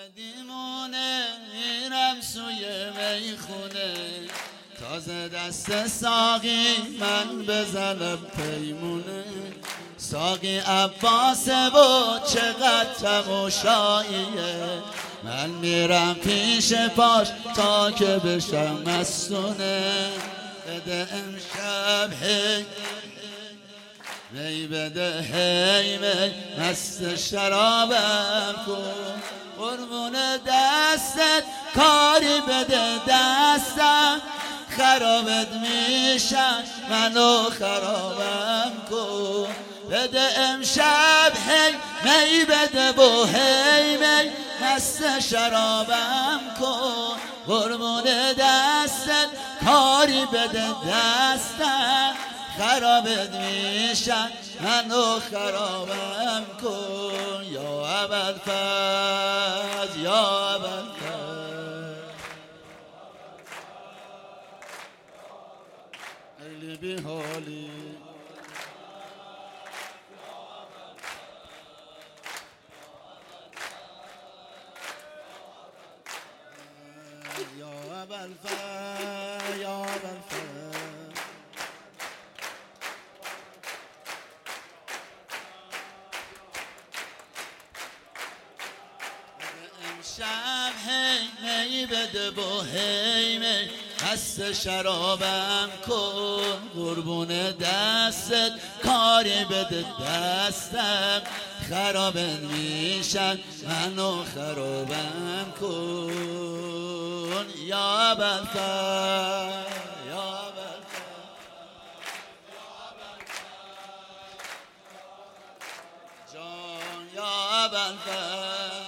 دیمونه میرم سوی میخونه تازه دست ساقی من بزنم پیمونه ساقی عباسه و چقدر تماشاییه من میرم پیش پاش تا که بشم مستونه بده امشب هی می بده هی می مست شرابم کن قربون دستت کاری بده دستم خرابت میشم منو خرابم کن بده امشب هی می بده و هی می مست شرابم کن قربون دستت کاری بده دستم خرابت میشم منو خرابم کن یا ابوالفضل یا ابوالفضل خیلی بی حالی یا ابوالفضل یا ابوالفضل شب هی می بده با هی می مست شرابم کن قربون دستت کاری بده دستم خرابت میشم منو خرابم کن یا ابوالفضل یا ابوالفضل جان یا ابوالفضل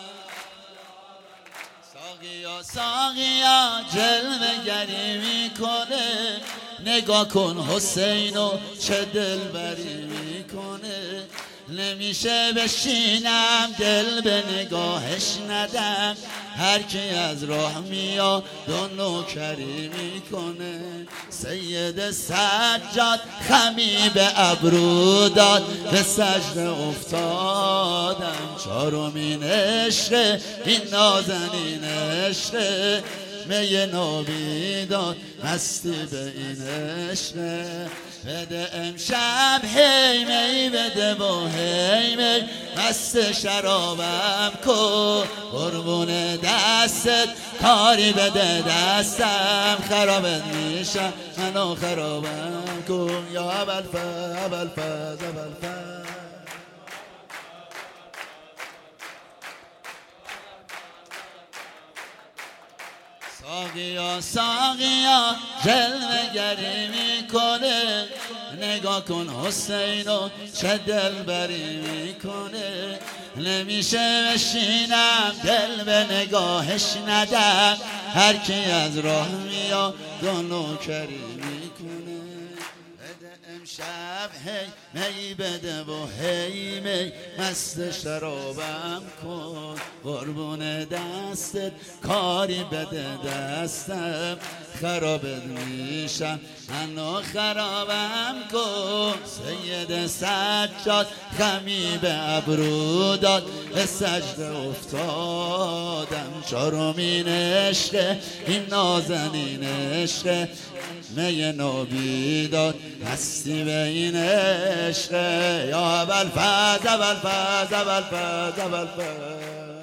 ساقیا ساقیا جلوه گری میکنه نگاه کن حسینو چه دلبری میکنه نمیشه بشینم دل به نگاهش ندم هر کی از راه میاد دو نوکری میکنه سید سجاد خمی به ابرو داد به سجده افتادم چارمین عشق این نازنین عشق می نابی داد مستی به این عشق بده امشب هی می بده با هی می مست شرابم کن قربون دستت کاری بده دستم خرابت میشم منو خرابم کن یا ابوالفضل ابوالفضل ابوالفضل ساقیا ساقیا جلوه گری میکنه نگاه کن حسینو چه دلبری میکنه نمیشه بشینم دل به نگاهش ندم هر کی از راه میاد دو نوکری میکنه بده امشب هی می بده و هی می مست شرابم کن قربون دستت کاری بده دستم خرابت میشم منو خرابم کن سید سجاد خمی به ابرو داد به سجده افتادم چارمین عشق این نازنین عشق می نابی داد مستی به این عشق یا ابوالفضل ابوالفضل ابوالفضل ابوالفضل